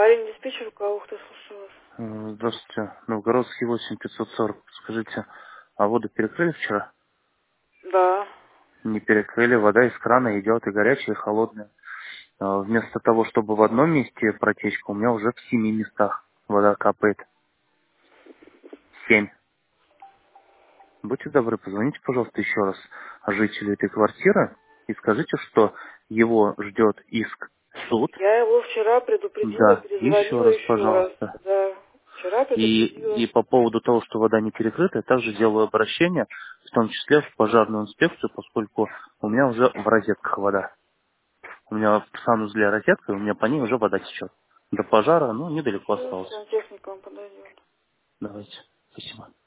Марина, диспетчер Ухты, слушаю вас. Здравствуйте. Новгородский 8540. Скажите, а воду перекрыли вчера? Да. Не перекрыли, вода из крана идет и горячая, и холодная. Вместо того, чтобы в одном месте протечка, у меня уже в 7 местах вода капает. 7. Будьте добры, позвоните, пожалуйста, еще раз жителю этой квартиры и скажите, что его ждет иск в суд. Я его вчера предупредила, Да, еще перезвонила раз, еще раз. пожалуйста. Да. Вчера И предупредила. по поводу того, что вода не перекрыта, я также делаю обращение, в том числе в пожарную инспекцию, поскольку у меня уже в розетках вода. У меня в санузле розетка, и у меня по ней уже вода течет. До пожара, ну, недалеко Все, осталось. сантехника вам подойдет. Давайте. Спасибо.